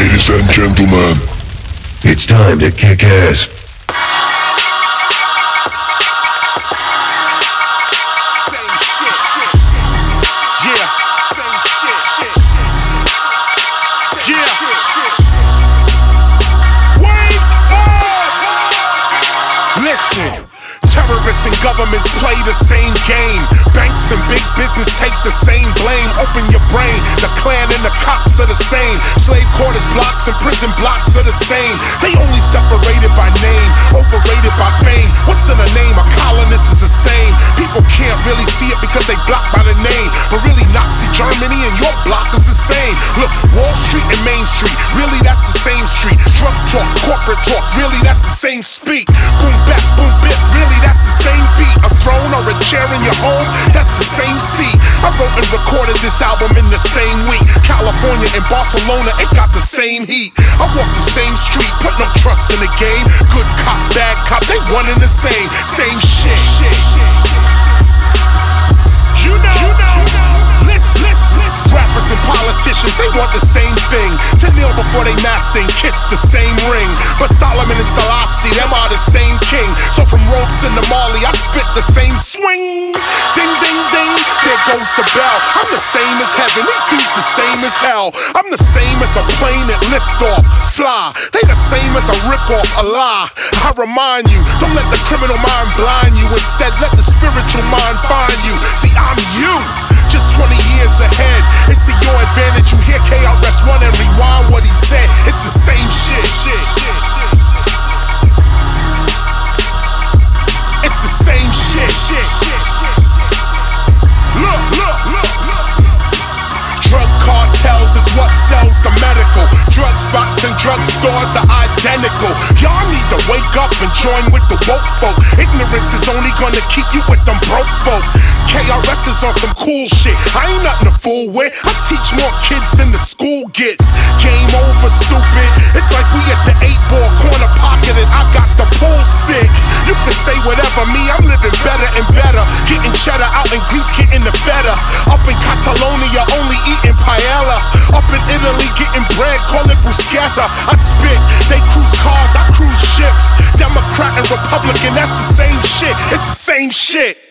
Ladies and gentlemen, it's time to kick ass. Terrorists and governments play the same game. Banks and big business take the same blame. Open your brain, the Klan and the cops are the same. Slave quarters, blocks and prison blocks are the same. They only separated by name, overrated by fame. What's in a name? A colonist is the same. People can't really see it because they blocked by the name. But really Nazi Germany and your block is the same. Look, Wall Street and Main Street, really that's the same street. Drug talk, corporate talk, really that's the same speak. Boom back, boom bit, really that's the same beat. A throne or a chair in your home, that's the same seat. I wrote and recorded this album in the same week. California and Barcelona, it got the same heat. I walk the same street, put no trust in the game. Good cop, bad cop, they one and the same. Same shit. You know. Listen. Rappers and politicians, they want the same thing. To kneel before they master and kiss the same ring. But Solomon and Selassie, them are the same king. So from ropes into Marley, I spit the same swing. Ding, ding, ding, there goes the bell. I'm the same as heaven, these dudes the same as hell. I'm the same as a plane that lift off, fly. They the same as a rip off, a lie. I remind you, don't let the criminal mind blind you. Instead, let the spiritual mind find you. See, I'm you, just 20 years ahead. It's to your advantage. You hear KRS-One and rewind what he said. It's the same shit. It's the same shit. Look. Drug cartels is what sells the medical. Drug spots and drug stores are identical. Y'all need to wake up and join with the woke folk. Ignorance is only gonna keep you with them broke folk. KRS is on some cool shit, I ain't nothing to fool with. I teach more kids than the school gets. Game over, stupid. It's like we at the 8-ball corner pocket and I got the pool stick. You can say whatever, me, I'm living better and better. Getting cheddar out in Greece, getting the feta. Up in Catalonia, only eating paella. Up in Italy, getting bread, call it bruschetta. I spit, they cruise cars, I cruise ships. Democrat and Republican, that's the same shit. It's the same shit.